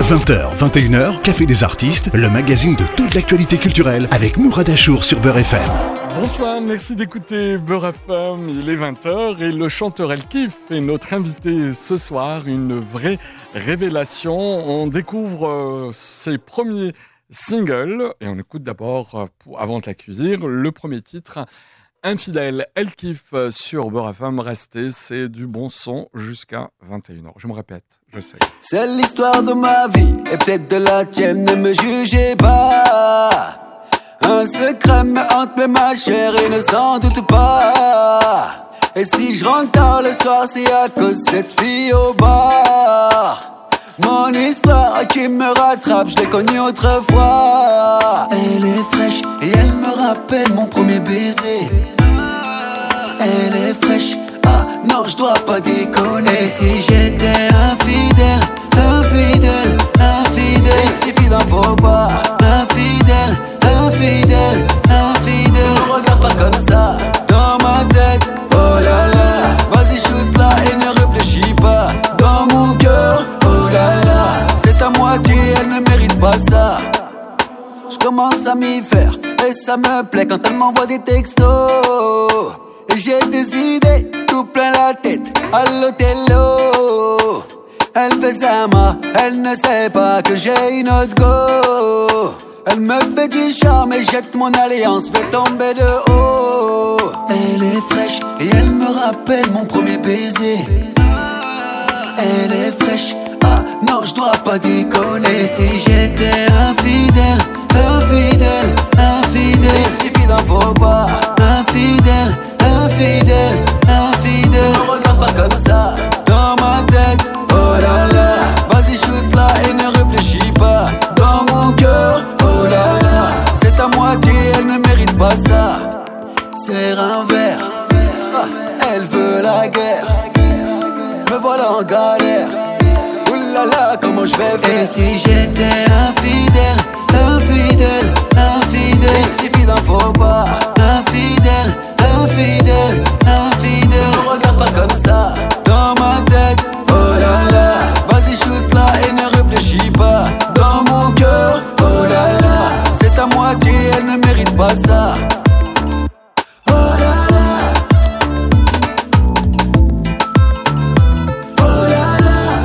20h, 21h, Café des artistes, le magazine de toute l'actualité culturelle avec Mourad Achour sur Beurre FM. Bonsoir, merci d'écouter Beurre FM, il est 20h et le chanteur El Kif est notre invité ce soir, une vraie révélation. On découvre ses premiers singles et on écoute d'abord, avant de l'accueillir, le premier titre, Infidèle. El Kif sur Beurre FM, restez, c'est du bon son jusqu'à 21h. Je me répète, je sais. C'est l'histoire de ma vie et peut-être de la tienne, ne me jugez pas. Un secret me hante mais ma chérie ne s'en doute pas. Et si je rentre tard le soir c'est à cause de cette fille au bar. Mon histoire qui me rattrape, je l'ai connue autrefois. Elle est fraîche et elle me rappelle mon premier baiser. Elle est fraîche, ah non je dois pas déconner. Et si j'étais infidèle, infidèle, infidèle, il suffit d'un faux pas. Infidèle, infidèle, infidèle, ne me regarde pas comme ça. Dans ma tête, oh là là, vas-y shoot-la et ne réfléchis pas. Dans mon cœur, oh là là, c'est à moitié, elle ne mérite pas ça. Je commence à m'y faire et ça me plaît quand elle m'envoie des textos. Et j'ai des idées tout plein la tête à l'hôtello. Elle fait ça moi, elle ne sait pas que j'ai une autre go. Elle me fait du charme et jette mon alliance, fait tomber de haut. Elle est fraîche et elle me rappelle mon premier baiser. Elle est fraîche, ah non je dois pas déconner. Et si j'étais infidèle, infidèle, infidèle, il suffit d'un faux pas. Infidèle, infidèle, infidèle, ne me regarde pas comme ça. Dans ma tête, oh là là, vas-y shoot-la et ne réfléchis pas. Dans mon cœur, oh là là, c'est à moitié, elle ne mérite pas ça. Serre un verre, ah, elle veut la guerre. Me voilà en galère, oulala, comment je vais faire? Et si j'étais infidèle, infidèle, infidèle, il suffit d'un faux pas. Infidèle, infidèle, infidèle, ne me regarde pas comme ça. Dans ma tête, oh là là, vas-y shoot-la et ne réfléchis pas. Dans mon cœur, oh là là, c'est à moitié, elle ne mérite pas ça. Oh là là, oh là là.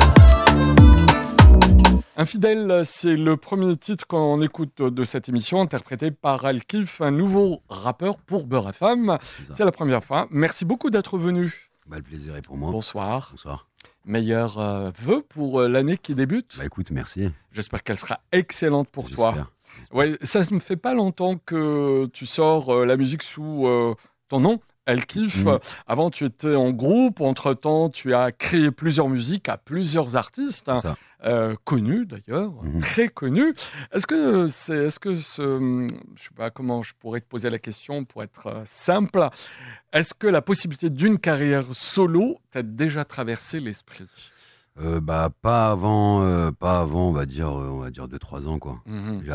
Infidèle, c'est le premier titre qu'on écoute de cette émission, interprété par El Kif, un nouveau rappeur pour Beurre FM. C'est la première fois. Merci beaucoup d'être venu. Bah, le plaisir est pour moi. Bonsoir. Bonsoir. Meilleurs vœux pour l'année qui débute. Bah écoute, merci. J'espère qu'elle sera excellente pour toi. J'espère. Ouais, ça ne fait pas longtemps que tu sors la musique sous ton nom, El Kif. Avant, tu étais en groupe. Entre-temps, tu as créé plusieurs musiques à plusieurs artistes, C'est ça. connus d'ailleurs, très connus. Est-ce que je sais pas comment je pourrais te poser la question pour être simple. Est-ce que la possibilité d'une carrière solo t'a déjà traversé l'esprit? Bah pas avant, on va dire 2-3 ans quoi.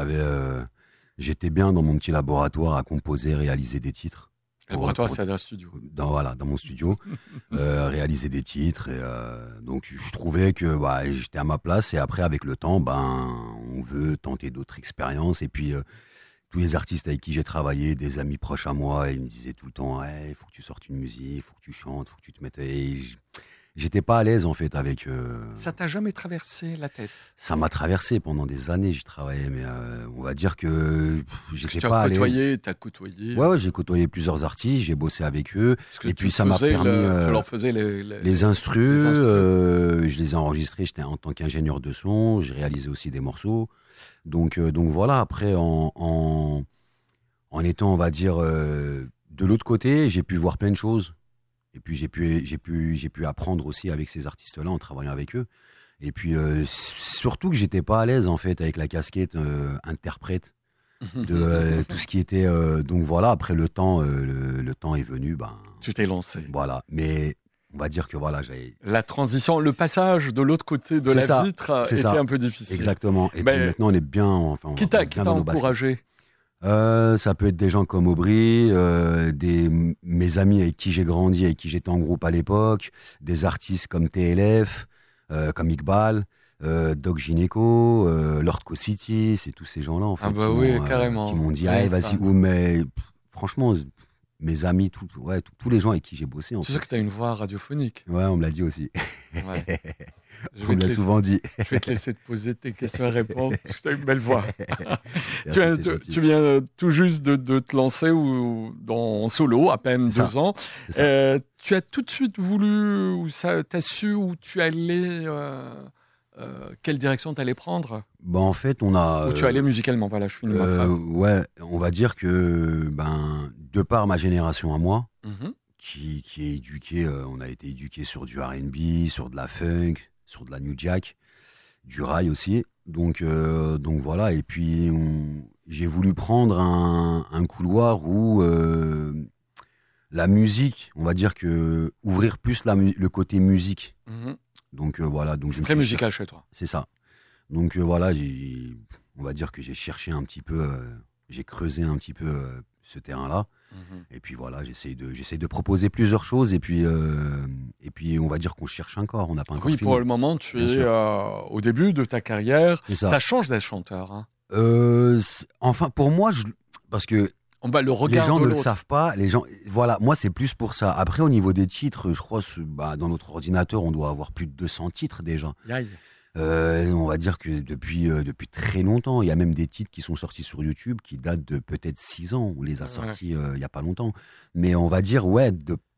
J'étais bien dans mon petit laboratoire à composer, réaliser des titres. Laboratoire, c'est un studio. Dans mon studio, réaliser des titres. Et, donc, je trouvais que j'étais à ma place. Et après, avec le temps, on veut tenter d'autres expériences. Et puis, tous les artistes avec qui j'ai travaillé, des amis proches à moi, ils me disaient tout le temps il faut que tu sortes une musique, il faut que tu chantes, il faut que tu te mettes. Et j'étais pas à l'aise, en fait, avec... Ça t'a jamais traversé la tête? Ça m'a traversé pendant des années, j'ai travaillé, mais on va dire que j'étais tu pas as à l'aise. t'as côtoyé. Ouais, j'ai côtoyé plusieurs artistes, j'ai bossé avec eux. Parce que Et puis ça m'a permis... tu leur faisais les instrus, je les ai enregistrés, j'étais en tant qu'ingénieur de son, j'ai réalisé aussi des morceaux. Donc voilà, après, en étant, on va dire, de l'autre côté, j'ai pu voir plein de choses. Et puis j'ai pu apprendre aussi avec ces artistes-là en travaillant avec eux. Et puis surtout que j'étais pas à l'aise en fait avec la casquette interprète de tout ce qui était. Donc voilà, après le temps est venu. Tu t'es lancé. Voilà, mais on va dire que voilà, j'ai. La transition, le passage de l'autre côté de la vitre était un peu difficile. Exactement. Et puis maintenant on est bien. Qui t'a encouragé? Ça peut être des gens comme Aubry, mes amis avec qui j'ai grandi, avec qui j'étais en groupe à l'époque, des artistes comme TLF, comme Iqbal, Doc Gynéco, Lord Co-City, c'est tous ces gens-là en fait. Ah bah oui, carrément. Qui m'ont dit, Ouais, vas-y, ça. mais franchement, mes amis, tous les gens avec qui j'ai bossé. C'est sûr que tu as une voix radiophonique. Ouais, on me l'a dit aussi. Ouais. On me l'a souvent dit. Je vais te laisser te poser tes questions et répondre, parce que tu as une belle voix. Merci, tu viens tout juste de te lancer en solo, à peine 2 ans. Tu as tout de suite voulu, ou tu as su où tu allais, quelle direction tu allais prendre? Bah, en fait, on a. Où tu allais musicalement, voilà, je finis ma phrase. Ouais, on va dire que, de par ma génération à moi, Mhm. qui est éduqué, on a été éduqué sur du R&B, sur de la funk, sur de la new jack, du rail aussi. Donc voilà. Et puis j'ai voulu prendre un couloir où la musique, on va dire que ouvrir plus le côté musique. Mhm. Donc voilà. Donc C'est très musical chez toi. c'est ça. Donc voilà, on va dire que j'ai cherché un petit peu, j'ai creusé un petit peu ce terrain-là. Mhm. Et puis voilà, j'essaie de proposer plusieurs choses. Et puis on va dire qu'on cherche encore. On n'a pas encore Oui, fini. pour le moment, tu Bien es sûr. au début de ta carrière. C'est ça. Ça change d'être chanteur. Hein. Enfin, pour moi, parce que Le les regard gens de ne le l'autre. savent pas. Les gens, voilà, moi c'est plus pour ça. Après, au niveau des titres, je crois, dans notre ordinateur, on doit avoir plus de 200 titres déjà. Aïe. On va dire que depuis très longtemps, il y a même des titres qui sont sortis sur YouTube qui datent de peut-être 6 ans. On les a sortis il y a pas longtemps. Mais on va dire, ouais,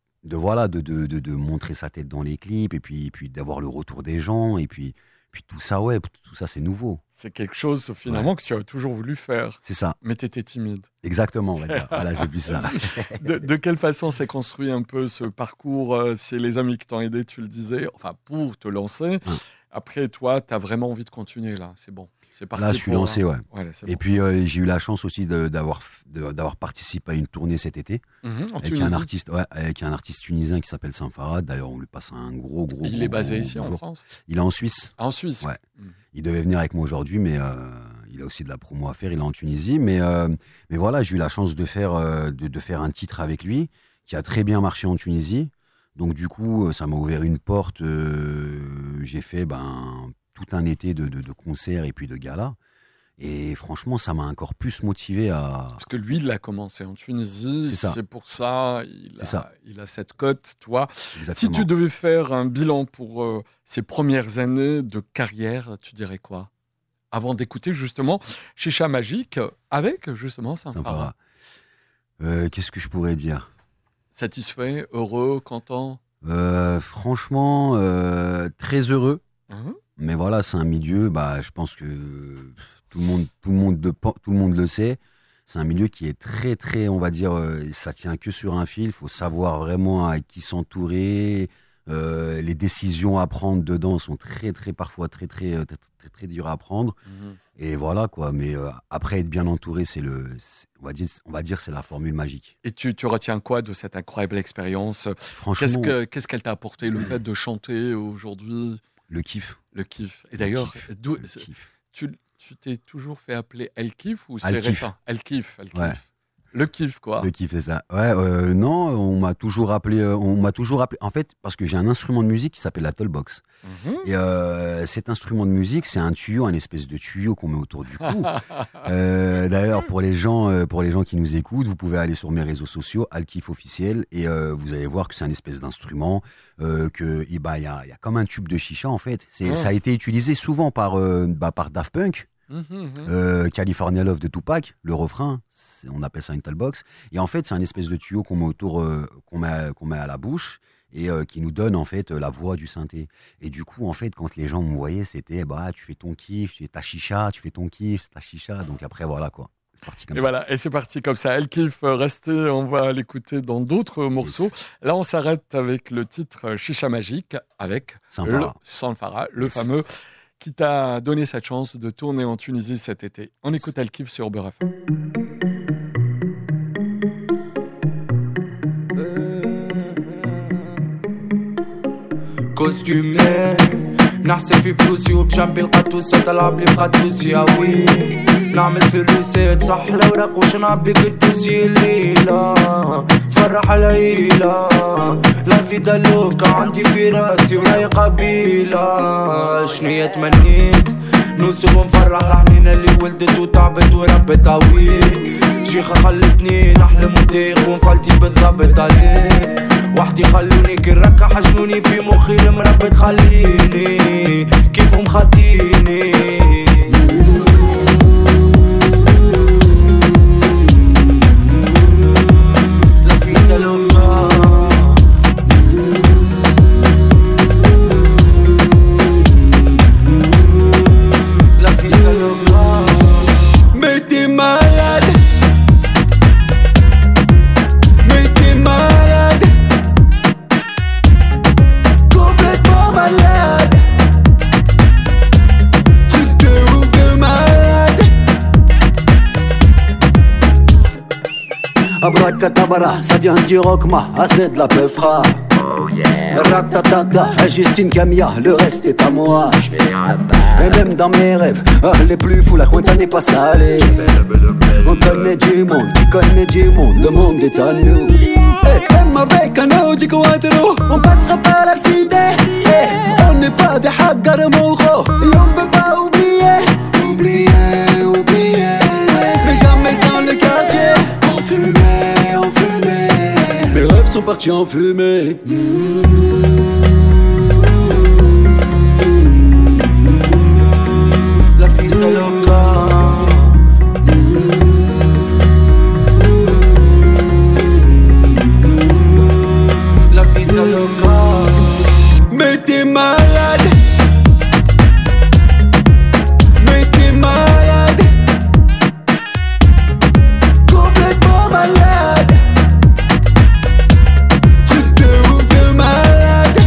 de montrer sa tête dans les clips et puis d'avoir le retour des gens et puis tout ça, ouais, tout ça c'est nouveau. C'est quelque chose finalement que tu as toujours voulu faire. C'est ça. Mais tu étais timide. Exactement, on va dire. Voilà, c'est plus ça. De quelle façon s'est construit un peu ce parcours? C'est les amis qui t'ont aidé, tu le disais, enfin pour te lancer. Après, toi, tu as vraiment envie de continuer là. C'est bon. C'est parti. Là, je suis lancé, ouais. Là, c'est Et bon. puis, j'ai eu la chance aussi d'avoir participé à une tournée cet été En avec Tunisie. avec un artiste tunisien qui s'appelle Saint-Farad. D'ailleurs, on lui passe un gros. Il est basé ici en bonjour. France? Il est en Suisse. En Suisse. Ouais. Il devait venir avec moi aujourd'hui, mais il a aussi de la promo à faire. Il est en Tunisie. Mais voilà, j'ai eu la chance de faire un titre avec lui qui a très bien marché en Tunisie. Donc, du coup, ça m'a ouvert une porte. J'ai fait tout un été de concerts et puis de galas. Et franchement, ça m'a encore plus motivé à... Parce que lui, il a commencé en Tunisie. C'est ça. C'est pour ça, il a cette cote, toi. Exactement. Si tu devais faire un bilan pour ces premières années de carrière, tu dirais quoi? Avant d'écouter justement Chicha Magique avec justement Saint-Farad. Qu'est-ce que je pourrais dire? Satisfait, heureux, content? Franchement, très heureux. Mhm. Mais voilà, c'est un milieu, je pense que tout le monde le sait. C'est un milieu qui est très, très, on va dire, ça tient que sur un fil. Il faut savoir vraiment avec qui s'entourer. Les décisions à prendre dedans sont parfois très dures à prendre. Mhm. Et voilà, quoi. Mais après, être bien entouré, on va dire, c'est la formule magique. Et tu retiens quoi de cette incroyable expérience? Franchement, Qu'est-ce qu'elle t'a apporté, le fait de chanter aujourd'hui? le kiff. Le kiff. Et d'ailleurs, Le kiff. tu t'es toujours fait appeler El Kiff ou c'est Al-Kiff. récent? El Kiff. Ouais. Le kiff, quoi. Le kiff, c'est ça. Ouais, non, on m'a toujours appelé. En fait, parce que j'ai un instrument de musique qui s'appelle la Tollbox. Mhm. Et cet instrument de musique, c'est un tuyau, un espèce de tuyau qu'on met autour du cou. D'ailleurs, pour les gens qui nous écoutent, vous pouvez aller sur mes réseaux sociaux, Al-Kiff officiel, et vous allez voir que c'est un espèce d'instrument, il y a comme un tube de chicha en fait. Ça a été utilisé souvent par Daft Punk. California Love de Tupac, le refrain, on appelle ça une Tollbox. Et en fait, c'est un espèce de tuyau qu'on met autour, qu'on met à la bouche et qui nous donne en fait la voix du synthé. Et du coup, en fait, quand les gens me voyaient, c'était tu fais ton kiff, tu fais ta chicha, tu fais ton kiff, ta chicha. Donc après, voilà quoi. C'est parti comme Et ça. voilà, et c'est parti comme ça. El Kiff, restez, on va l'écouter dans d'autres morceaux. Yes. Là, on s'arrête avec le titre Chicha Magique avec Saint-Farad, le fameux qui t'a donné cette chance de tourner en Tunisie cet été. On écoute El Kiff sur Beurre FM. Costumé, نحسب في فلوسي وبجنبي القطوسة تلعب لي بقطوسي وي نعمل في الروسات صح الأوراق وش نعبي قدوسي الليلة فرح العيلة لا في دلوكة عندي في راسي وراي قبيلة شنية تمنيت نوصل ونفرح لحنين اللي ولدت وتعبت وربت قوي شيخة خلتني نحلم وديخ ونفلتي بالضبط عليه وحدي خلوني كالركة حجنوني في مخي المربط خليني كيفهم خاطيني لا في دلوكة لا في دلوكة ميتي مالد ميتي مالد complètement malade truc de ouf de malade Abracadabra, ça vient du rockma, assez de la peufra. Ratatata, Justine Camilla, le reste est à moi. Et même dans mes rêves, les plus fous, la cuenta n'est pas salée. On connaît du monde, tu connais du monde, le monde est à nous. Et même avec un Audi Quattro, on passera par la cité. Et on n'est pas des hackers mojo, et on peut pas oublier, oublier, oublier. Mais jamais sans le quartier. On fumait, on fumait. Mes rêves sont partis en fumée. La vida loca La vida loca Mais t'es malade. Mais t'es malade. Complètement malade. Truc de ouf de malade.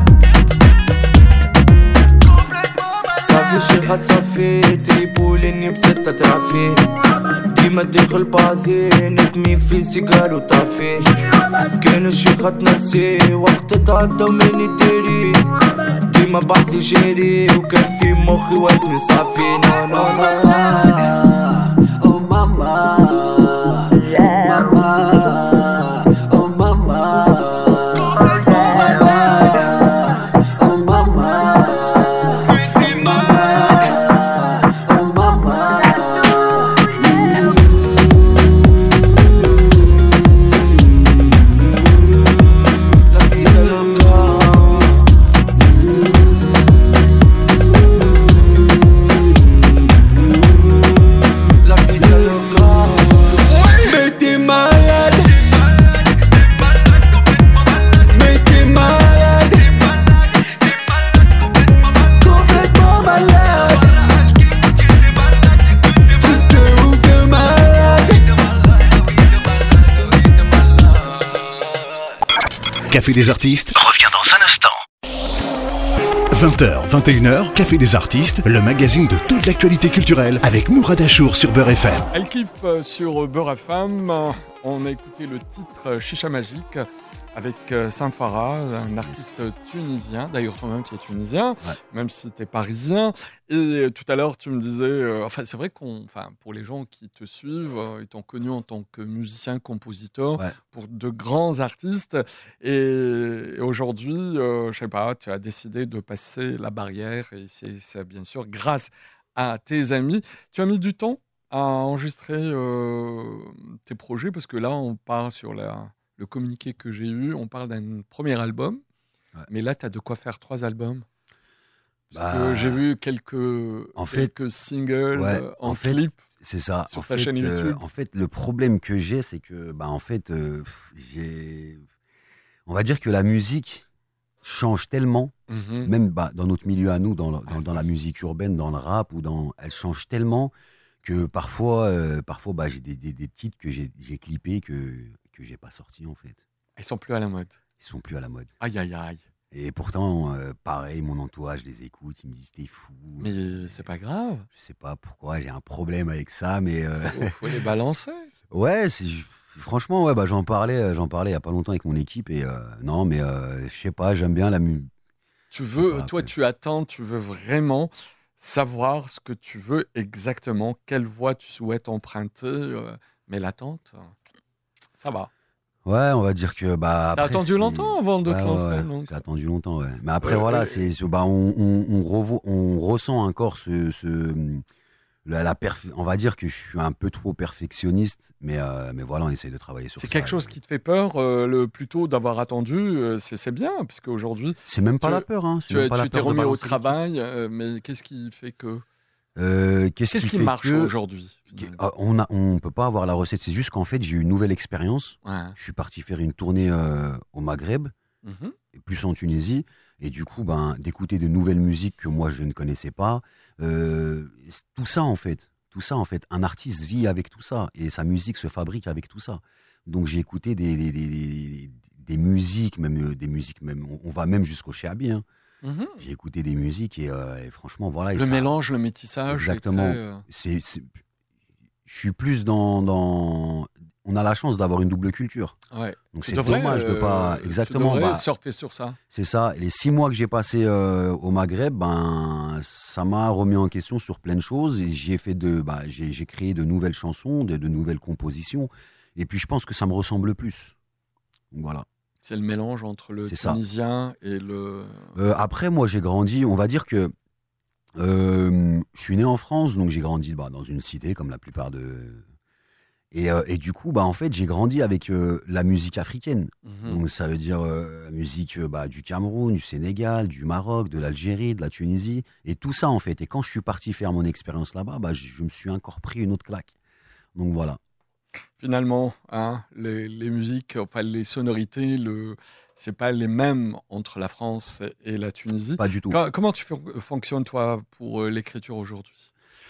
صافي شيخة تصفي تريبوليني بستة ترافي ديما تدخل بعضين نتمي في سيجار وطافي كان الشيخة تنسي وقت تعدى وماني داري ديما بعضي جاري وكان في مخي وزني صافي نو نو نو Oh mama, oh mama, oh mama, oh mama, oh mama. La vida loca La vida loca Mais t'es malade. Mais t'es malade. Complètement malade. Truc de ouf de malade. Café des artistes revient dans un instant. 20h, 21h, Café des artistes, le magazine de toute l'actualité culturelle avec Mourad Achour sur Beurre FM. Elle kiffe sur Beurre FM. On a écouté le titre Chicha Magique avec Saint-Farah, un artiste tunisien. D'ailleurs, toi-même, tu es tunisien, même si tu es parisien. Et tout à l'heure, tu me disais... c'est vrai pour les gens qui te suivent, ils t'ont connu en tant que musicien, compositeur, pour de grands artistes. Et aujourd'hui, je sais pas, tu as décidé de passer la barrière. Et c'est bien sûr grâce à tes amis. Tu as mis du temps à enregistrer tes projets parce que là, on part sur le communiqué que j'ai eu, on parle d'un premier album, mais là, tu as de quoi faire 3 albums. Parce que j'ai vu quelques singles en clip. C'est ça. Sur ta chaîne YouTube. En fait, le problème que j'ai, c'est que, on va dire que la musique change tellement, même dans notre milieu à nous, dans la musique urbaine, dans le rap, elle change tellement que parfois j'ai des titres que j'ai clippés que j'ai pas sortis en fait. Ils sont plus à la mode. Ils sont plus à la mode. Aïe aïe aïe. Et pourtant, pareil, mon entourage les écoute, ils me disent t'es fou. Mais c'est pas grave. Je sais pas pourquoi, j'ai un problème avec ça, mais faut les balancer. Ouais, franchement, j'en parlais il y a pas longtemps avec mon équipe et non, mais je sais pas, j'aime bien la musique. toi, tu attends, tu veux vraiment savoir ce que tu veux exactement, quelle voie tu souhaites emprunter, mais l'attente, ça va. Ouais, on va dire que T'as attendu longtemps avant de te lancer, ouais. donc. J'ai attendu longtemps, ouais. Mais après voilà, on ressent encore on va dire que je suis un peu trop perfectionniste, mais voilà, on essaye de travailler sur ça. C'est quelque chose qui te fait peur, plutôt d'avoir attendu, c'est bien, puisque aujourd'hui. C'est même pas la peur, hein. Tu t'es remis au travail, mais qu'est-ce qui fait que. Qu'est-ce qui marche aujourd'hui? On peut pas avoir la recette. C'est juste qu'en fait, j'ai eu une nouvelle expérience. Ouais. Je suis parti faire une tournée au Maghreb, et plus en Tunisie. Et du coup, d'écouter de nouvelles musiques que moi, je ne connaissais pas. Tout ça, en fait. Un artiste vit avec tout ça. Et sa musique se fabrique avec tout ça. Donc, j'ai écouté des musiques, même, on va même jusqu'au Shabi, hein. J'ai écouté des musiques et franchement, voilà. Le mélange, le métissage. Exactement. Je suis plus dans. On a la chance d'avoir une double culture. Ouais. Donc c'est dommage de pas. Exactement. Tu devrais surfer sur ça. C'est ça. Et les 6 mois que j'ai passés au Maghreb, ça m'a remis en question sur plein de choses. Et j'ai créé de nouvelles chansons, de nouvelles compositions. Et puis je pense que ça me ressemble plus. Donc voilà. C'est le mélange entre le tunisien et le... Après, moi, j'ai grandi, on va dire que je suis né en France, donc j'ai grandi dans une cité, comme la plupart de... Et du coup, en fait, j'ai grandi avec la musique africaine. Donc ça veut dire la musique du Cameroun, du Sénégal, du Maroc, de l'Algérie, de la Tunisie, et tout ça, en fait. Et quand je suis parti faire mon expérience là-bas, je me suis encore pris une autre claque. Donc voilà. Finalement, les musiques, enfin les sonorités, c'est pas les mêmes entre la France et la Tunisie. Pas du tout. Comment tu fonctionnes, toi, pour l'écriture aujourd'hui?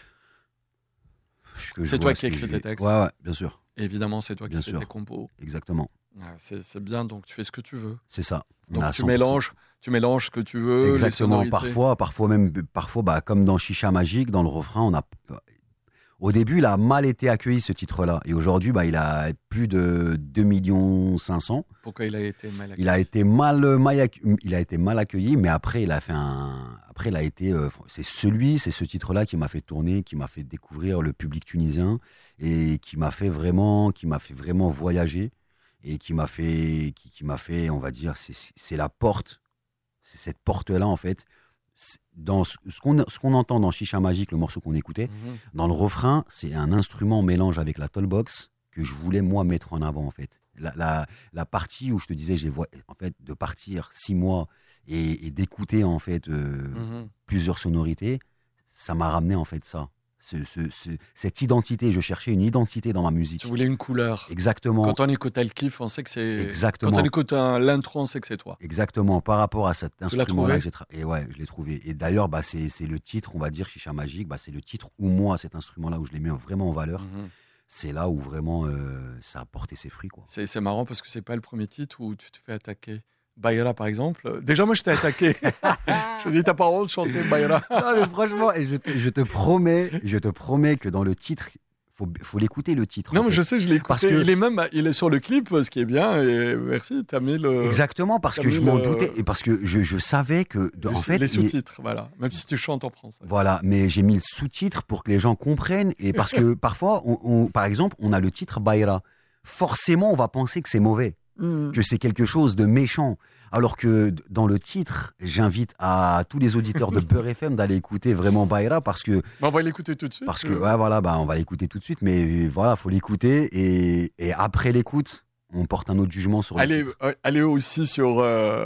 C'est toi qui écris tes textes. Ouais, bien sûr. Et évidemment, c'est toi qui fais tes compos. Exactement. C'est bien, donc tu fais ce que tu veux. C'est ça. Donc tu mélanges ce que tu veux. Exactement. Les sonorités. Parfois, comme dans Chicha Magique, dans le refrain, au début, il a mal été accueilli, ce titre-là. Et aujourd'hui, il a plus de 2 500 000. Pourquoi il a été mal accueilli? Il a été mal accueilli, mais après, il a fait Après, il a été... c'est ce titre-là qui m'a fait tourner, qui m'a fait découvrir le public tunisien et qui m'a fait vraiment voyager et qui m'a fait, on va dire, c'est la porte. C'est cette porte-là, en fait. Dans ce qu'on entend dans Chicha Magique, le morceau qu'on écoutait, dans le refrain, c'est un instrument mélange avec la tollbox que je voulais moi mettre en avant, en fait. La partie où je te disais, en fait, de partir 6 mois et d'écouter en fait plusieurs sonorités, ça m'a ramené en fait ça. Cette identité, je cherchais une identité dans ma musique. Tu voulais une couleur. Exactement. Quand on écoute El Kif, on sait que c'est... Exactement. Quand on écoute l'intro, on sait que c'est toi. Exactement, par rapport à cet instrument-là. Et ouais, je l'ai trouvé. Et d'ailleurs, c'est le titre, on va dire, Chicha Magique, c'est le titre où moi, cet instrument-là, où je l'ai mis vraiment en valeur. C'est là où vraiment ça a porté ses fruits, quoi. C'est marrant parce que c'est pas le premier titre où tu te fais attaquer. Bayra, par exemple. Déjà, moi, je t'ai attaqué. Je t'ai dit, t'as pas honte de chanter Bayra. Non, mais franchement, je te promets que dans le titre, faut l'écouter, le titre. Non, mais je sais, je l'ai écouté. Parce que... il est sur le clip, ce qui est bien. Et merci, t'as mis le... Exactement, parce que je m'en doutais. Et parce que je savais que... en fait, les sous-titres, voilà. Même si tu chantes en français. Voilà, mais j'ai mis le sous-titre pour que les gens comprennent. Et parce que parfois, par exemple, on a le titre Bayra. Forcément, on va penser que c'est mauvais. Que c'est quelque chose de méchant. Alors que dans le titre, j'invite à tous les auditeurs de Beurre FM d'aller écouter vraiment Bayra parce que... on va l'écouter tout de suite. Parce que, on va l'écouter tout de suite, mais voilà, faut l'écouter et après l'écoute, on porte un autre jugement sur le titre. Allez aussi sur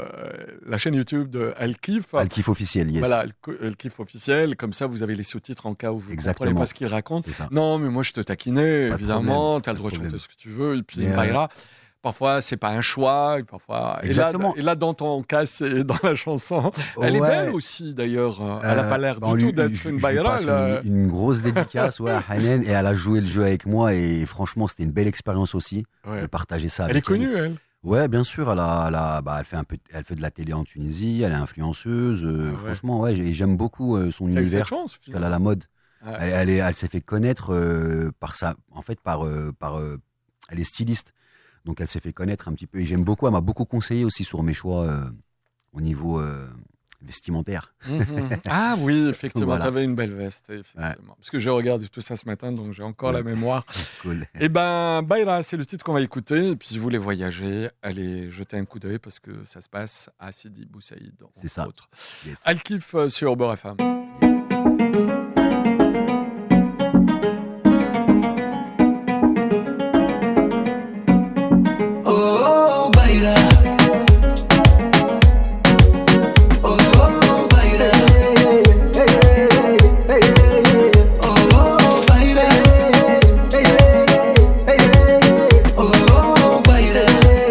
la chaîne YouTube de El Kif. El Kif officiel, yes. Voilà, El Kif officiel. Comme ça, vous avez les sous-titres en cas où vous ne comprenez pas ce qu'il raconte. Non, mais moi, je te taquinais, évidemment. Tu as le droit de chanter ce que tu veux. Et puis, Bayra... Parfois, c'est pas un choix. Parfois... Exactement. Et là, dans ton cas, c'est dans la chanson. Elle est belle aussi, d'ailleurs. Elle n'a pas l'air du tout d'être une Bayra. Une grosse dédicace à Hanen. Et elle a joué le jeu avec moi. Et franchement, c'était une belle expérience aussi de partager ça avec elle. Elle est connue, elle. Ouais, bien sûr. Elle fait de la télé en Tunisie. Elle est influenceuse. Franchement, et j'aime beaucoup son univers. Chance, parce qu'elle a la mode. Elle s'est fait connaître elle est styliste. Donc elle s'est fait connaître un petit peu et j'aime beaucoup, elle m'a beaucoup conseillé aussi sur mes choix au niveau vestimentaire. Ah oui, effectivement, Voilà. tu avais une belle veste, effectivement. Parce que j'ai regardé tout ça ce matin, donc j'ai encore la mémoire. Cool. Eh ben, Bayra, c'est le titre qu'on va écouter. Et puis, si vous voulez voyager, allez jeter un coup d'œil parce que ça se passe à Sidi Bou Saïd, C'est ça. autres. Yes. Al-Kif sur Beurre FM. Oh, Bayra. Oh, Bayra. Oh, Bayra. Oh, Bayra.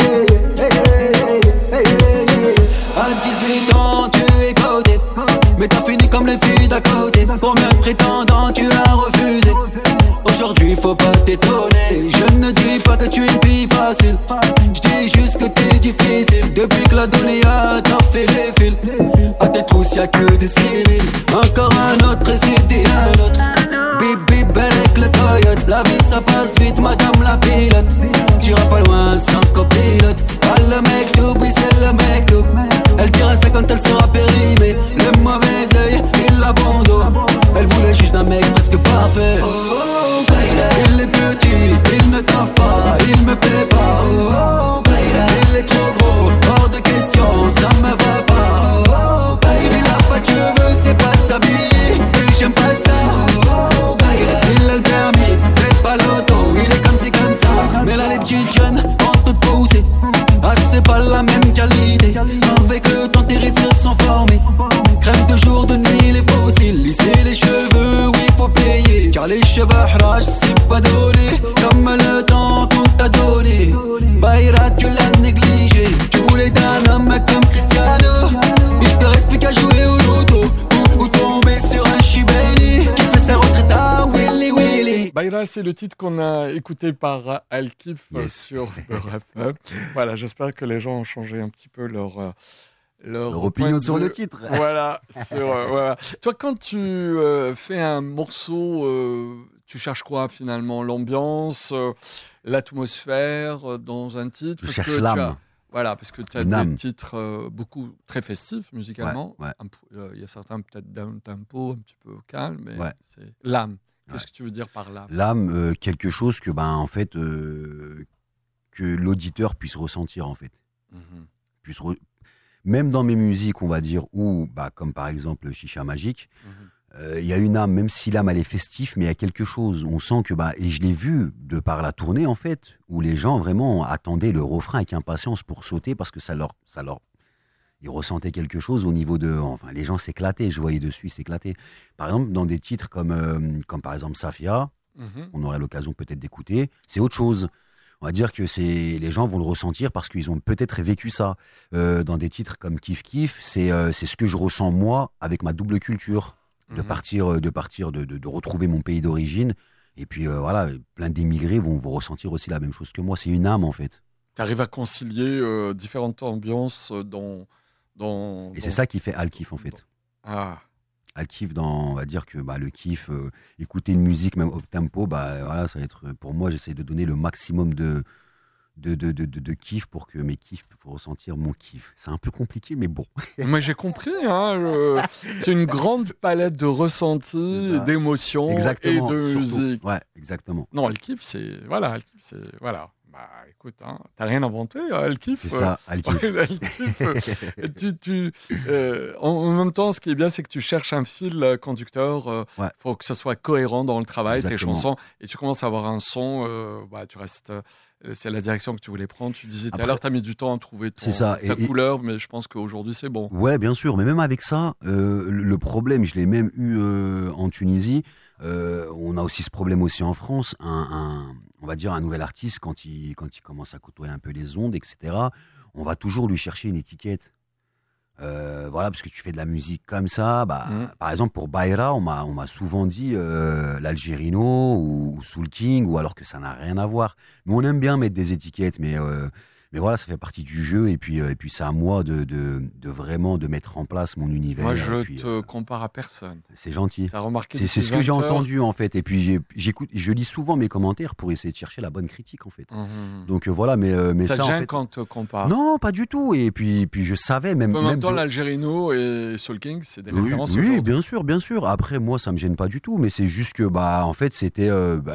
À 18 ans, tu es codé, mais t'as fini comme les filles d'à côté. Combien de prétendants tu as refusé? Aujourd'hui, faut pas t'étonner. Je ne dis pas que tu es une fille facile. Je dis juste que t'es difficile. Depuis que la Dunia t'a fait les fils, à tes trousses y'a que des civils. Encore un autre et c'était un autre. Bip bip avec le coyote. La vie ça passe vite, madame la pilote. T'iras pas loin sans copilote. Ah le mec tout, oui c'est le mec tout. Elle dira ça quand elle sera périmée. Le mauvais œil, il l'abandonne. Elle voulait juste un mec presque parfait. Oh, Bayra. Il est petit, il ne taffe pas, il me plaît pas. Oh, Bayra. Il est trop gros, hors de question, ça me va pas. Oh, Bayra. Il a pas de cheveux, c'est pas s'habiller, et j'aime pas ça. Oh, Bayra. Il a le permis, mais pas l'auto, il est comme ci comme ça. Mais là les petites jeunes ont toutes poussé. Ah c'est pas la même qualité. Avec le temps tes rides se sont formés. Crème de jour, de nuit, les fossiles. Lisser les cheveux, oui faut payer. Car les cheveux rage, c'est pas donné. Comme le temps qu'on t'a donné. Bayra, tu l'as négligé. Tu voulais d'un homme comme Cristiano. Il te reste plus qu'à jouer au loto. Ou tomber sur un Chibeli qui fait sa retraite à Willy Willy. Bayra, c'est le titre qu'on a écouté par Al-Kif sur Beurre FM. Voilà, j'espère que les gens ont changé un petit peu leur Leur point opinion de sur vue. le titre. Voilà, voilà. Toi, quand tu fais un morceau, tu cherches quoi finalement? L'ambiance, l'atmosphère dans un titre? Je cherche l'âme. Voilà, parce que tu as Une des âme. titres beaucoup très festifs musicalement. Ouais. Il y a certains peut-être d'un tempo un petit peu calme, mais Ouais. c'est l'âme. Qu'est-ce Ouais. que tu veux dire par l'âme? L'âme, quelque chose que, en fait, que l'auditeur puisse ressentir, en fait. Mhm. Même dans mes musiques, on va dire, ou comme par exemple Chicha Magique, il y a une âme, même si l'âme elle est festive, mais il y a quelque chose. On sent que, et je l'ai vu de par la tournée en fait, où les gens vraiment attendaient le refrain avec impatience pour sauter parce que ça leur, ils ressentaient quelque chose au niveau de, enfin les gens s'éclataient, je voyais dessus s'éclater. Par exemple dans des titres comme par exemple Safia, Mhm. on aurait l'occasion peut-être d'écouter, c'est autre chose. On va dire que les gens vont le ressentir parce qu'ils ont peut-être vécu ça. Dans des titres comme Kif Kif, c'est ce que je ressens moi avec ma double culture, de partir, de retrouver mon pays d'origine. Et puis voilà, plein d'émigrés vont ressentir aussi la même chose que moi. C'est une âme en fait. Tu arrives à concilier différentes ambiances Et c'est ça qui fait Al-Kif en fait. Ah. Al-Kif, on va dire que le kiff, écouter une musique même up tempo, voilà, ça va être, pour moi, j'essaie de donner le maximum de kiff pour que mes kiffs puissent ressentir mon kiff. C'est un peu compliqué, mais bon. Mais j'ai compris, c'est une grande palette de ressentis, C'est ça. d'émotions et Exactement. de surtout. musique. Ouais, exactement. Non, le kiff, c'est... Voilà, le kiff, c'est... Voilà. Bah, écoute, t'as rien inventé, le kiff. C'est ça, Al-Kif. En même temps, ce qui est bien, c'est que tu cherches un fil conducteur. Ouais. Faut que ça soit cohérent dans le travail, tes Exactement. chansons. Et tu commences à avoir un son, tu restes... c'est la direction que tu voulais prendre. Tu disais tout à Après- l'heure, tu as mis du temps à trouver C'est ça. ta couleur, mais je pense qu'aujourd'hui, c'est bon. Ouais, bien sûr, mais même avec ça, le problème, je l'ai même eu en Tunisie. On a aussi ce problème aussi en France. On va dire un nouvel artiste, quand il commence à côtoyer un peu les ondes, etc., on va toujours lui chercher une étiquette. Voilà, parce que tu fais de la musique comme ça. Par exemple, pour Bayra, on m'a souvent dit l'Algérino ou Soul King, ou alors que ça n'a rien à voir. Mais on aime bien mettre des étiquettes, mais Mais voilà, ça fait partie du jeu, et puis c'est à moi de vraiment de mettre en place mon univers. Moi, je te compare à personne. C'est gentil. T'as remarqué C'est ce que j'ai entendu, en fait. Et puis, je lis souvent mes commentaires pour essayer de chercher la bonne critique, en fait. Donc voilà, mais ça ça, te en gêne fait... quand on te compare? Non, pas du tout. Et puis je savais même... En même temps, l'Algérino et Soul King, c'est des références. Oui, bien sûr. Après, moi, ça me gêne pas du tout. Mais c'est juste que, en fait, c'était...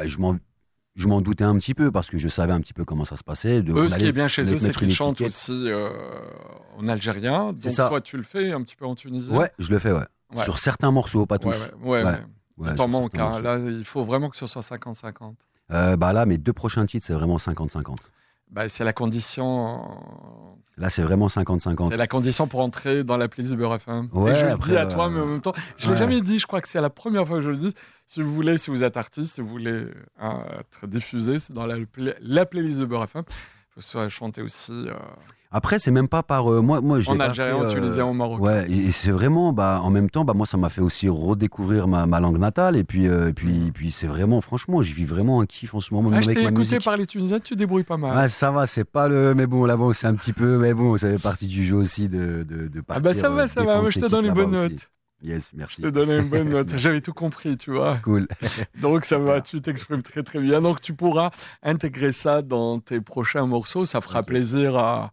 je m'en doutais un petit peu parce que je savais un petit peu comment ça se passait. Ce qui est bien chez eux, c'est qu'ils chantent aussi en algérien. Donc toi, tu le fais un petit peu en tunisien? Ouais, je le fais, ouais. Sur certains morceaux, pas tous. Ouais. Il t'en manque. Là, il faut vraiment que ce soit 50-50. Là, mes 2 prochains titres, c'est vraiment 50-50. C'est la condition. Là, c'est vraiment 50-50. C'est la condition pour entrer dans la playlist de Beurre FM. Ouais, et je le dis à toi, mais en même temps, je ne l'ai jamais dit. Je crois que c'est la première fois que je le dis. Si vous êtes artiste, si vous voulez être diffusé, c'est dans la playlist de Beurre FM. Il faut chanter aussi. Après, c'est même pas par moi je en algérien, en tunisien, en marocain. Ouais, et c'est vraiment en même temps moi ça m'a fait aussi redécouvrir ma langue natale, et puis c'est vraiment, franchement, je vis vraiment un kiff en ce moment. Je t'ai écouté parler tunisien, tu débrouilles pas mal. Ouais, ça va, c'est pas le mais bon, là-bas c'est un petit peu, mais bon, ça fait partie du jeu aussi de partir. Ça va, moi je te donne une bonne note. Yes, merci. Je te donne une bonne note. J'avais tout compris, tu vois. Cool. Donc ça va, tu t'exprimes très très bien. Donc tu pourras intégrer ça dans tes prochains morceaux. Ça fera plaisir à.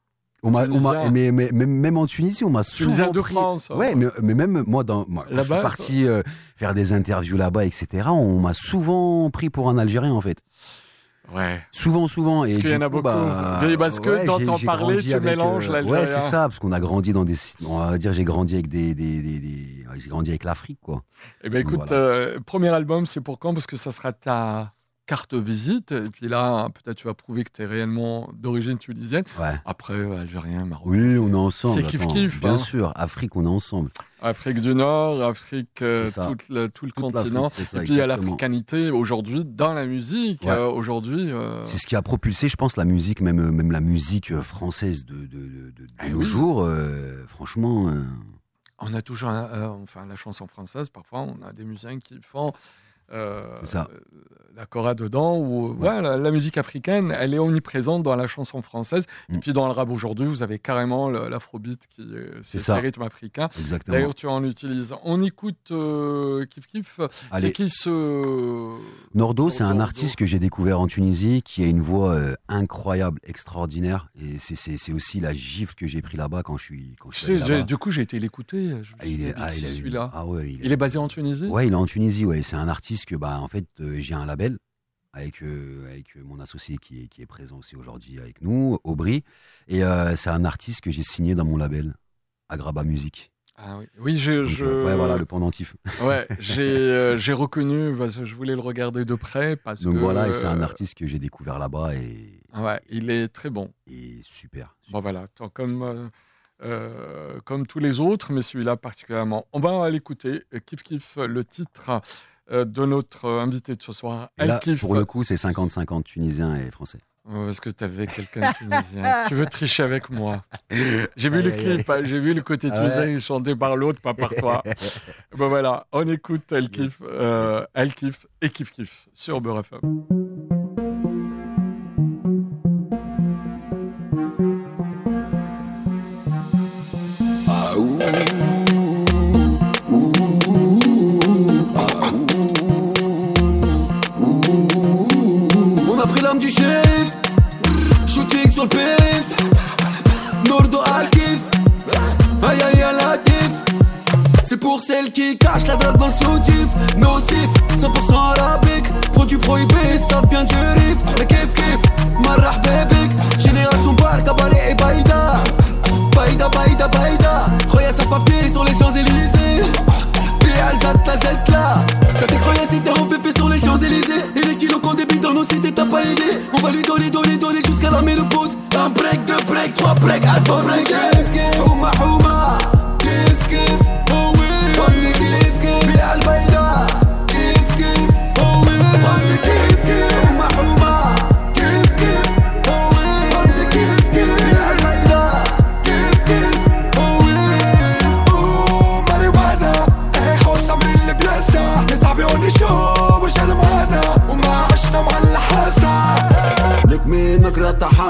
Mais même en Tunisie, on m'a souvent Tunisien de pris... France. Ouais, mais même moi, quand je suis parti faire des interviews là-bas, etc., on m'a souvent pris pour un Algérien, en fait. Ouais. Souvent. Parce qu'il y en a beaucoup. Parce que dans t'en parler, tu mélanges l'Algérien. Ouais, c'est ça, parce qu'on a grandi dans des... On va dire, j'ai grandi avec j'ai grandi avec l'Afrique, quoi. Eh bien, écoute, voilà. Premier album, c'est pour quand? Parce que ça sera ta carte visite. Et puis là, peut-être tu vas prouver que tu es réellement d'origine tunisienne. Ouais. Après, algérien, marocain. Oui, on est ensemble. C'est kiff-kiff. Bien sûr, Afrique, on est ensemble. Afrique du Nord, Afrique, tout le continent. Ça, et puis il y a l'africanité aujourd'hui dans la musique. Ouais. Aujourd'hui, c'est ce qui a propulsé, je pense, la musique, même la musique française de nos jours. Franchement. On a toujours, la chanson française, parfois, on a des musiciens qui font la chora dedans, ou la musique africaine, elle est omniprésente dans la chanson française. Et puis dans le rap aujourd'hui, vous avez carrément l'afrobeat qui c'est le rythme africain. Exactement. D'ailleurs, tu en utilises. On écoute Kif Kif. Allez. C'est qui ce Nordo, c'est un artiste que j'ai découvert en Tunisie, qui a une voix incroyable, extraordinaire. Et c'est aussi la gifle que j'ai pris là-bas quand je suis allé là-bas. Du coup, j'ai été l'écouter. Il est basé en Tunisie. Ouais, il est en Tunisie. Ouais, c'est un artiste que en fait j'ai un label avec mon associé qui est présent aussi aujourd'hui avec nous, Aubry, et c'est un artiste que j'ai signé dans mon label, Agraba Music. Ah oui, ouais, voilà, le pendentif. Ouais, j'ai reconnu, parce que je voulais le regarder de près, donc voilà, et c'est un artiste que j'ai découvert là-bas, et ouais, il est très bon. Et super. Bon voilà, comme tous les autres, mais celui-là particulièrement. On va l'écouter. Kif Kif, le titre de notre invité de ce soir. Et là, pour le coup, c'est 50-50 tunisien et français. Parce que tu avais quelqu'un de tunisien. Tu veux tricher avec moi. J'ai vu le clip, j'ai vu le côté tunisien chanté par l'autre, pas par toi. Ben voilà, on écoute Elle Kif, Elle Kif et Kif Kif sur Beurre FM. On a pris l'âme du chef, shooting sur le pif, Nordo Al-Kif, aïe aïe aïe Latif. C'est pour celles qui cachent la drogue dans le soutif, nocif, 100% arabique, produit prohibé, ça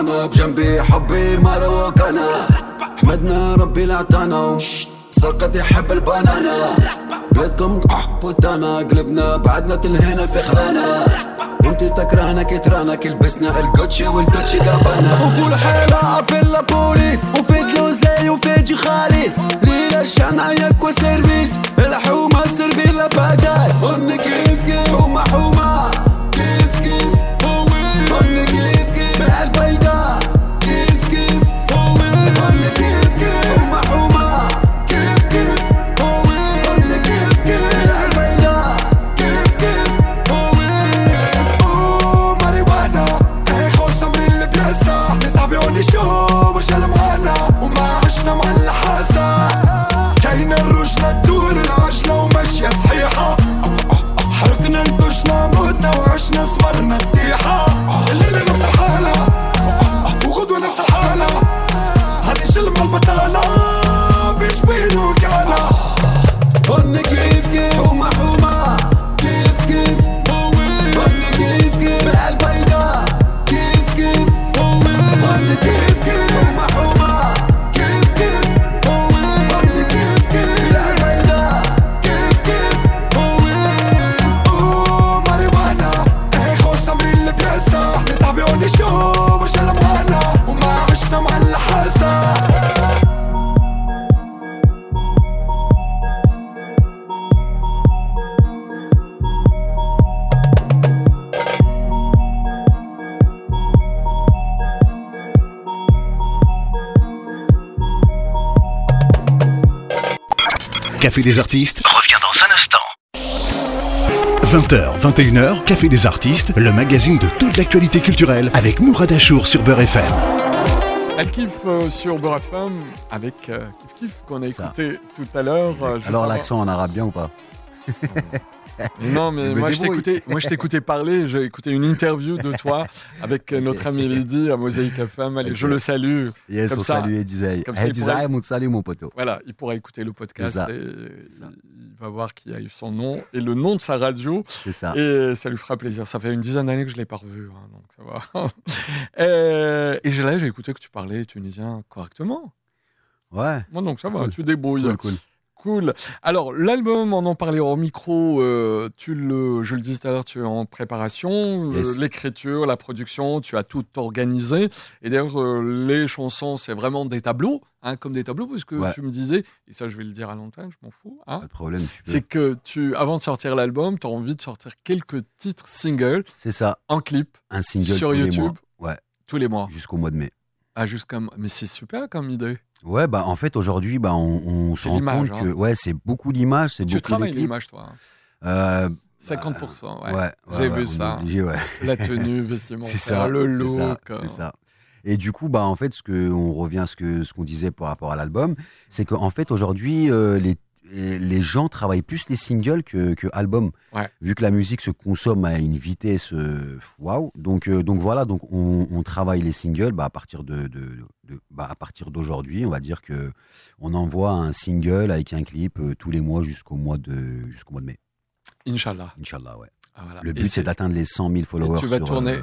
فرحانة بجنبي حبي مروك أنا حمدنا ربي لعطانا ساقط يحب البنانا بلادكم بوتانا قلبنا بعدنا تلهينا في خرانا انت تكرهنا كترانا كلبسنا الكوتشي والدوتشي قابانا وفول حيلة ابيلا بوليس وفي دلوزي وفي جي خالص ليلة الشمع يكوى سيرفيس الحومة سيرفي لباداي امي كيف كيف حومة حومة كيف كيف امي كيف كيف البيضاء كيف كيف امي كيف كيف حومة حومة كيف كيف امي كيف كيف البيضاء كيف كيف ماريوانا اخو سمري اللي بيسا نصحابي عودي شو برجال معانا وما عشنا مع اللحاسة كاين الرجلة تدور العجلة وماشية صحيحة حرقنا انتشنا متنا وعشنا صبرنا التيحة الليلة نفس الحالة وغدوة نفس الحالة هذه شلم البطالة بشوين وكالة هن كيف كيف حومة حومة كيف كيف هن كيف كيف البيضاء كيف كيف هن كيف كيف حومة حومة كيف كيف هن كيف كيف البيضاء كيف كيف ماريوانا اخو سمري اللي بيسا نصحابي عودي شو برجال معانا وما عشنا مع اللحاسة Café des artistes revient dans un instant. 20h, 21h, Café des artistes, le magazine de toute l'actualité culturelle avec Mourad Achour sur Beurre FM. Elle kiffe sur Beurre FM avec Kif Kif qu'on a écouté tout à l'heure. Alors l'accent en arabe bien ou pas? Non, mais moi je t'écoutais parler, j'ai écouté une interview de toi avec notre ami Lydie à Mosaïque FM. Allez, je le salue. Yes, on salue Edizaï. Edizaï, on salue mon poteau. Voilà, il pourra écouter le podcast et il va voir qu'il y a eu son nom et le nom de sa radio. C'est ça. Et ça lui fera plaisir. Ça fait une dizaine d'années que je ne l'ai pas revu, hein, donc ça va. et j'ai écouté que tu parlais tunisien correctement. Ouais. Moi, donc ça va, Cool. tu débrouilles. Cool. Alors, l'album, on en parlait hors micro, je le disais tout à l'heure, tu es en préparation, Yes. l'écriture, la production, tu as tout organisé. Et d'ailleurs, les chansons, c'est vraiment des tableaux, hein, comme des tableaux, parce que Ouais. tu me disais, et ça je vais le dire à l'antenne, je m'en fous, hein, Pas de problème. c'est que avant de sortir l'album, tu as envie de sortir quelques titres singles C'est ça. en clip Un single sur tous YouTube les mois. Ouais. tous les mois. Jusqu'au mois de mai. Ah, mais c'est super comme idée. Ouais, bah en fait aujourd'hui, bah on se C'est rend l'image, compte hein. que ouais, c'est beaucoup d'images, c'est Tu beaucoup de travailles clips. l'image, toi. Hein. 50%, ouais. J'ai vu on est ça. obligé, ouais. La tenue vestimentaire, C'est ça, le c'est look. ça, c'est ça. Et du coup, bah en fait, on revient à ce qu'on disait par rapport à l'album, c'est qu'en fait aujourd'hui, les gens travaillent plus les singles que albums. Ouais. Vu que la musique se consomme à une vitesse waouh. Donc voilà, donc on travaille les singles à partir à partir d'aujourd'hui, on va dire que on envoie un single avec un clip tous les mois jusqu'au mois de mai. Inch'Allah. Inch'Allah, ouais. Ah, voilà. Le but c'est d'atteindre les 100 000 followers tu vas tourner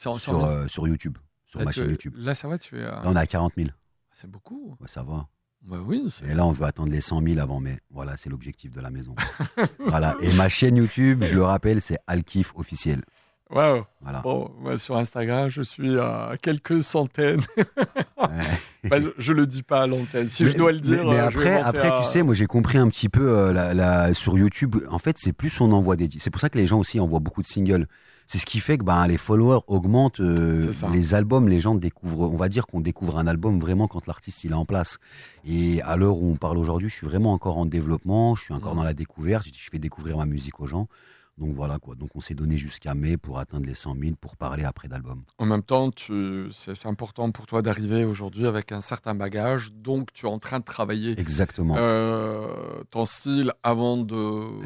sur YouTube, sur ma chaîne YouTube. Là, ça va, Là, on est à 40 000. C'est beaucoup. Ouais, ça va. Bah oui. Et là, on veut atteindre les 100 000 avant mai. Voilà, c'est l'objectif de la maison. Voilà. Et ma chaîne YouTube, je le rappelle, c'est Alkif officiel. Waouh. Voilà. Bon, moi, sur Instagram, je suis à quelques centaines. Ouais. Bah, je le dis pas à l'antenne. Si je dois le dire. Mais je vais après, monter tu sais, moi j'ai compris un petit peu sur YouTube. En fait, c'est plus on envoie c'est pour ça que les gens aussi envoient beaucoup de singles. C'est ce qui fait que les followers augmentent, les albums, les gens découvrent. On va dire qu'on découvre un album vraiment quand l'artiste il est en place. Et à l'heure où on parle aujourd'hui, je suis vraiment encore en développement. Je suis encore dans la découverte. Je fais découvrir ma musique aux gens. Donc voilà quoi. Donc on s'est donné jusqu'à mai pour atteindre les 100 000 pour parler après d'album. En même temps, c'est important pour toi d'arriver aujourd'hui avec un certain bagage. Donc tu es en train de travailler. Exactement. Ton style avant de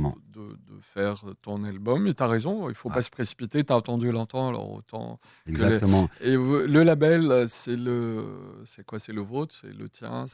faire ton album. Et tu as raison, il ne faut pas se précipiter. Tu as attendu longtemps, alors autant. Exactement. Et le label, c'est quoi? C'est le vôtre? C'est le tien?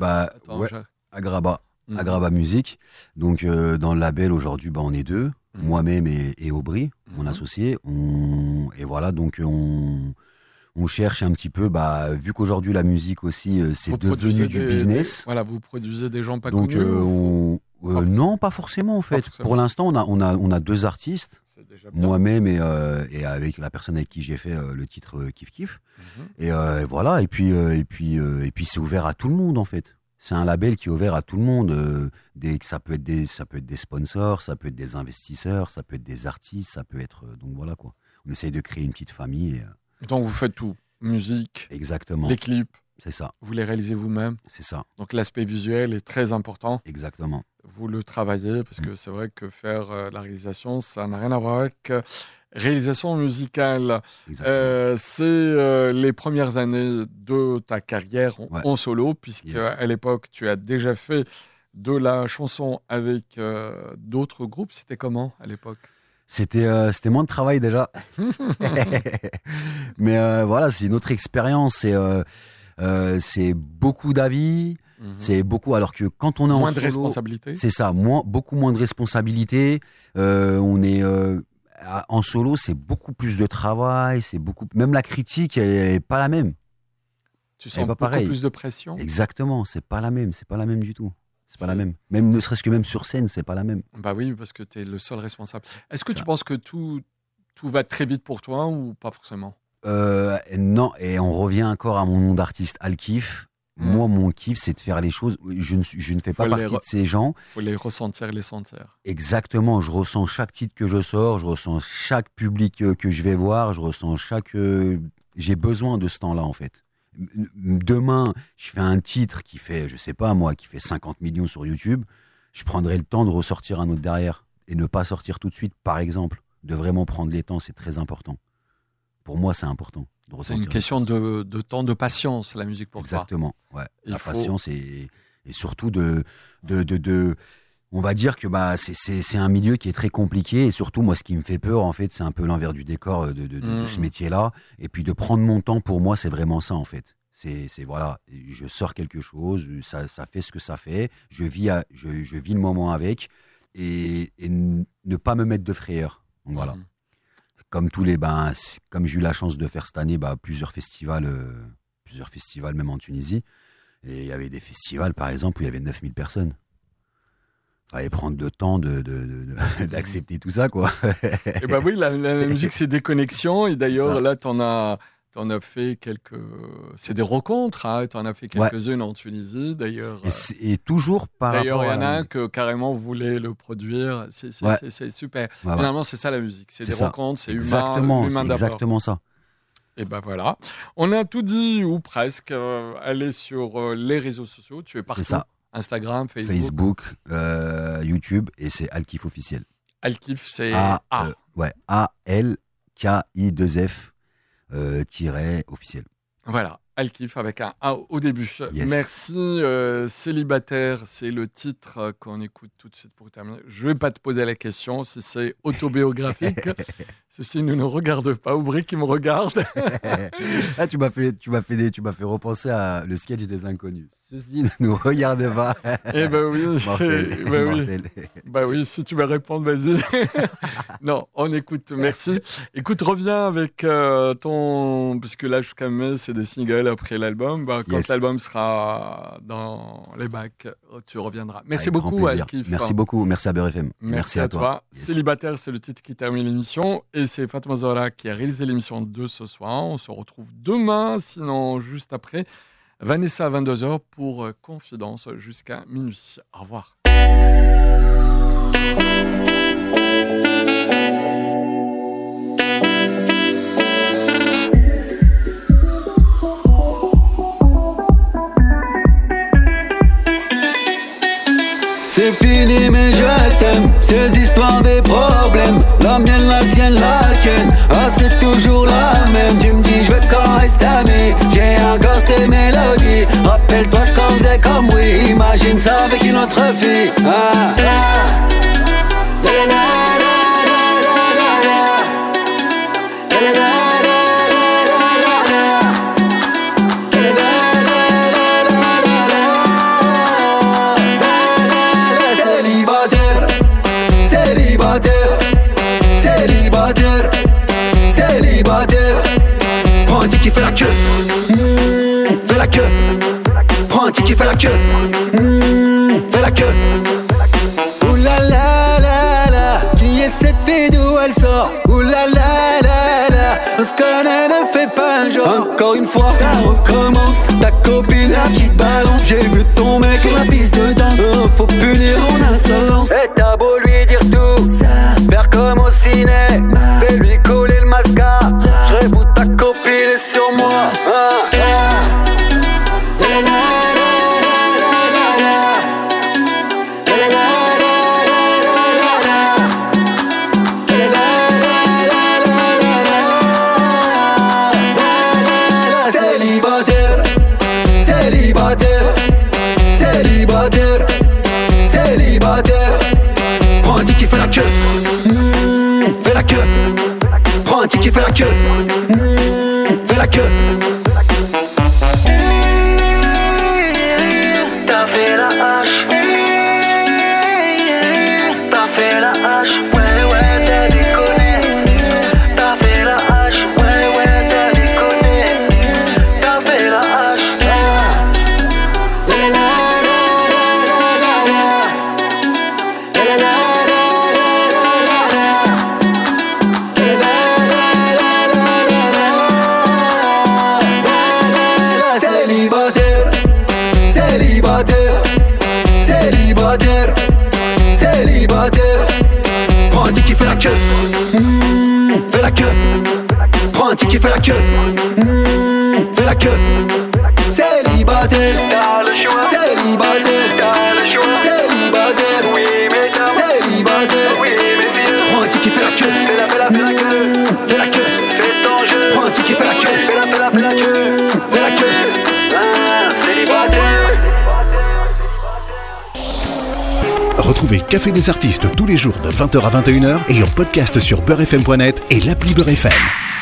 Agraba. Agraba Music. Donc dans le label aujourd'hui, on est deux, moi-même et Aubry, mon associé. Et voilà, donc on on cherche un petit peu, vu qu'aujourd'hui la musique aussi, c'est devenu du business. Voilà, vous produisez des gens pas donc, connus. Non, pas pas fait. Pour l'instant, on a 2 artistes, moi-même et avec la personne avec qui j'ai fait le titre Kiff Kiff. Et voilà. Et puis c'est ouvert à tout le monde en fait. C'est un label qui est ouvert à tout le monde. Ça peut être des sponsors, ça peut être des investisseurs, ça peut être des artistes, ça peut être donc voilà quoi. On essaye de créer une petite famille. Donc vous faites tout, musique, exactement. Les clips. C'est ça. Vous les réalisez vous-même. C'est ça. Donc l'aspect visuel est très important. Exactement. Vous le travaillez parce que c'est vrai que faire la réalisation, ça n'a rien à voir avec réalisation musicale. C'est les premières années de ta carrière en solo, puisque à l'époque, tu as déjà fait de la chanson avec d'autres groupes. C'était comment à l'époque ? C'était moins de travail déjà. Mais voilà, c'est une autre expérience. C'est beaucoup d'avis. C'est beaucoup, alors que quand on est en solo, moins de responsabilité. C'est ça, beaucoup moins de responsabilité. On est en solo, c'est beaucoup plus de travail, même la critique, elle est pas la même. Tu sens beaucoup plus de pression. Exactement, c'est pas la même du tout. C'est pas la même. Même ne serait-ce que même sur scène, c'est pas la même. Bah oui, parce que tu es le seul responsable. Est-ce que tu penses que tout va très vite pour toi ou pas forcément ? Non, et on revient encore à mon nom d'artiste, Al-Kiff. Moi, mon kiff, c'est de faire les choses. Je ne fais pas partie de ces gens. Il faut les ressentir, les sentir. Exactement. Je ressens chaque titre que je sors. Je ressens chaque public que je vais voir. Je ressens j'ai besoin de ce temps-là, en fait. Demain, je fais un titre qui fait, je sais pas moi, qui fait 50 millions sur YouTube. Je prendrai le temps de ressortir un autre derrière. Et ne pas sortir tout de suite, par exemple. De vraiment prendre les temps, c'est très important. Pour moi, c'est important. C'est une question de temps, de patience, la musique pour toi. Exactement, ouais. La patience et surtout on va dire que c'est un milieu qui est très compliqué et surtout moi ce qui me fait peur en fait c'est un peu l'envers du décor de ce métier-là et puis de prendre mon temps pour moi c'est vraiment ça en fait. C'est voilà, je sors quelque chose, ça fait ce que ça fait, je vis le moment avec et ne pas me mettre de frayeur. Donc voilà. Comme comme j'ai eu la chance de faire cette année plusieurs festivals même en Tunisie. Et il y avait des festivals, par exemple, où il y avait 9000 personnes. Il fallait prendre le temps d'accepter tout ça, quoi. Et oui, la musique, c'est des connexions. Et d'ailleurs, là, t'en as fait quelques... C'est des rencontres, hein. T'en as fait quelques-unes en Tunisie, d'ailleurs. Et toujours par d'ailleurs, rapport il y en a un que carrément voulait le produire. C'est super. Finalement, c'est ça la musique. C'est des rencontres, c'est humain. C'est exactement ça. Et voilà. On a tout dit, ou presque. Allez sur les réseaux sociaux. Tu es partout. C'est ça. Instagram, Facebook. YouTube. Et c'est Al-Kiff officiel. Al-Kiff, c'est A-L-K-I-2-F. Officiel. Voilà, Al-Kiff avec un A au début. Yes. Merci. Célibataire, c'est le titre qu'on écoute tout de suite pour terminer. Je ne vais pas te poser la question si c'est autobiographique. Ceci ne nous regarde pas. Oubry qui me regarde. Ah, tu m'as fait repenser à le sketch des Inconnus. Ceci ne nous regarde pas. Eh ben oui. Mortel. Oui, si tu veux répondre, vas-y. Non, on écoute. Merci. Écoute, reviens avec puisque là jusqu'à mai, c'est des singles après l'album. Quand l'album sera dans les bacs, tu reviendras. Merci beaucoup, Al-Kiff. Merci beaucoup. Merci à Beurre FM. Merci à toi. Yes. Célibataire, c'est le titre qui termine l'émission. Et c'est Fatma Zahra qui a réalisé l'émission de ce soir. On se retrouve demain, sinon juste après. Vanessa à 22h pour Confidence jusqu'à minuit. Au revoir. C'est fini mais je t'aime, ces histoires des problèmes. La mienne, la sienne, la tienne, c'est toujours la même. Tu me dis je veux quand reste ami, j'ai encore ces mélodies. Rappelle-toi ce qu'on faisait comme oui, imagine ça avec une autre fille. Célibataire, queue. Fais la queue. Ouh la la la la. Qui est cette fille, d'où elle sort? Ouh la la la la. On se connaît, ne fais pas un genre. Encore une fois, ça recommence. Ta copine là qui te balance. J'ai vu ton mec sur la piste de danse. Faut punir son insolence. Et t'as beau lui dire tout ça, faire comme au ciné, fais-lui coller le mascara. J'rêve où ta copine est sur moi. Célibataire, célibataire, célibataire, célibataire. Prends un ticket, fais la queue. Fais la queue. Prends un ticket, fais la queue. Fais la queue. T'as fait la hache. T'as fait la hache. Ouais, ouais, t'as déconné. T'as fait la hache. Ouais, ouais, t'as déconné. T'as fait la hache. Célibataire, célibataire, célibataire, célibataire. Prends un ticket, fais la queue. Fais la queue. Prends un ticket, fais la queue. Fais la queue. Célibataire, célibataire, célibataire, célibataire. Prends un ticket, fais la queue. Fais la queue. Prends un ticket, fais la queue. Fais la queue. Retrouvez Café des artistes tous les jours de 20h à 21h et en podcast sur beurrefm.net et l'appli Beurre FM.